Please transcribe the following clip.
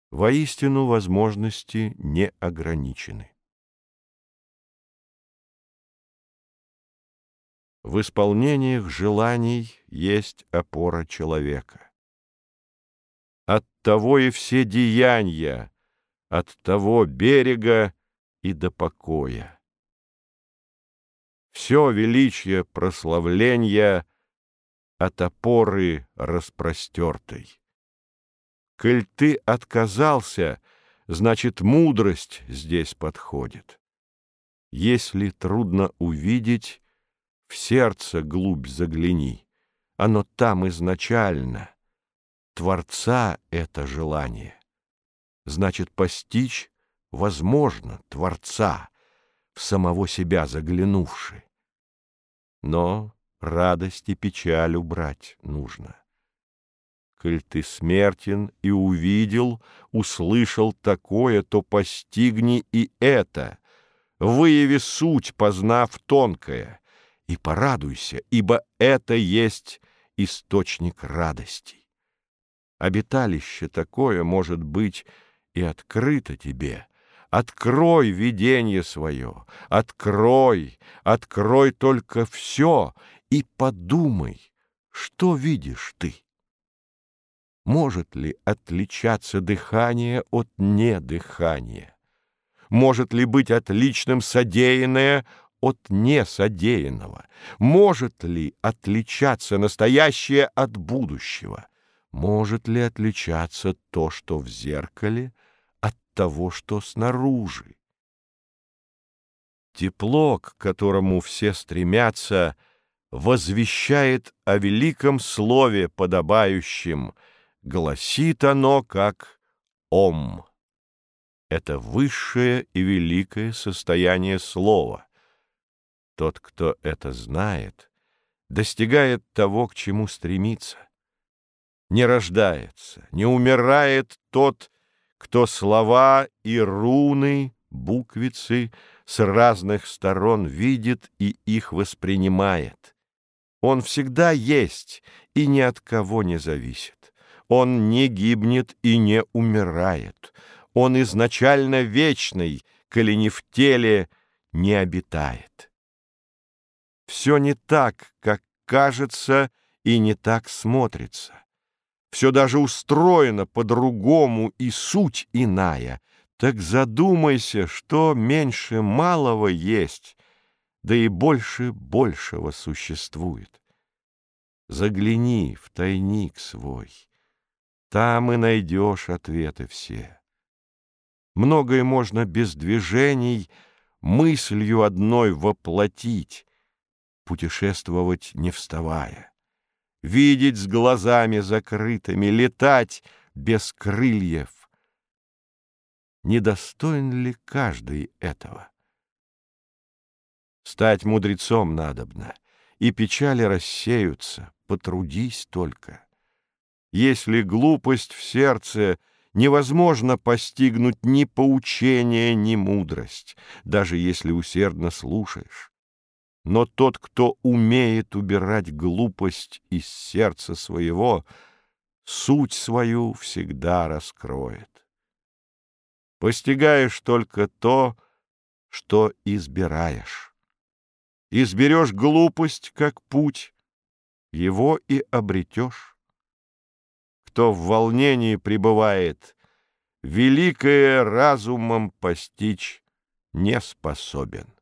Воистину возможности не ограничены. В исполнениях желаний есть опора человека. Оттого и все деяния, от того берега и до покоя. Все величие прославления от опоры распростертой. Коль ты отказался, значит, мудрость здесь подходит. Если трудно увидеть, в сердце глубь загляни. Оно там изначально. Творца это желание. Значит, постичь возможно Творца, в самого себя заглянувши. Но радость и печаль убрать нужно. Коль ты смертен и увидел, услышал такое, то постигни и это, выяви суть, познав тонкое, и порадуйся, ибо это есть источник радостей. Обиталище такое, может быть, и открыто тебе. Открой видение свое, открой только все и подумай, что видишь ты. Может ли отличаться дыхание от недыхания? Может ли быть отличным содеянное от несодеянного? Может ли отличаться настоящее от будущего? Может ли отличаться то, что в зеркале, от того, что снаружи? Тепло, к которому все стремятся, возвещает о великом слове подобающем, гласит оно как «Ом». Это высшее и великое состояние слова. Тот, кто это знает, достигает того, к чему стремится. Не рождается, не умирает тот, кто слова и руны, буквицы с разных сторон видит и их воспринимает. Он всегда есть и ни от кого не зависит. Он не гибнет и не умирает. Он изначально вечный, коли не в теле, не обитает. Все не так, как кажется, и не так смотрится. Все даже устроено по-другому, и суть иная. Так задумайся, что меньше малого есть, да и больше большего существует. Загляни в тайник свой, там и найдешь ответы все. Многое можно без движений мыслью одной воплотить, путешествовать не вставая, видеть с глазами закрытыми, летать без крыльев. Недостоин ли каждый этого? Стать мудрецом надобно, и печали рассеются, потрудись только. Если глупость в сердце, невозможно постигнуть ни поучение, ни мудрость, даже если усердно слушаешь. Но тот, кто умеет убирать глупость из сердца своего, суть свою всегда раскроет. Постигаешь только то, что избираешь. Изберешь глупость как путь, его и обретешь. Кто в волнении пребывает, великое разумом постичь не способен.